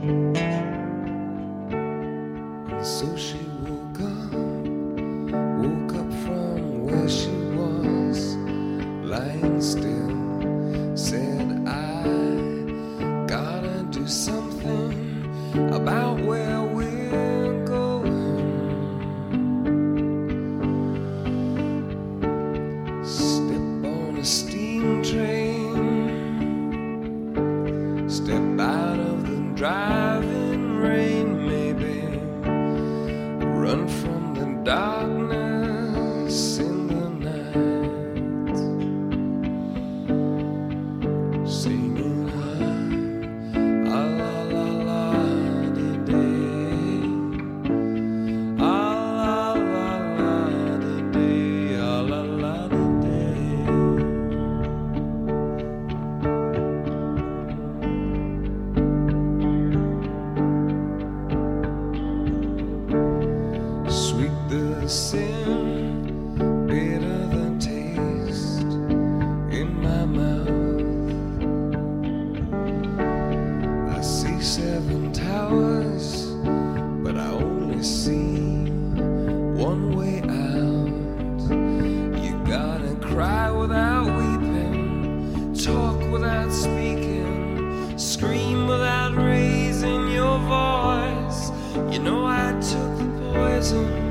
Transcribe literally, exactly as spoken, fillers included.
So she woke up, woke up from where she was, lying still, said, I gotta do something about where we're going. Step on a steam train, step out of the driving rain, maybe run from the darkness in the night, singing ah, ah la la la di day, ah la la la di day, ah la la di Sweet the sin, bitter the taste in my mouth. I see seven towers, but I only see one way out. You gotta cry without weeping, talk without speaking, scream without raising your voice. You know I took the poison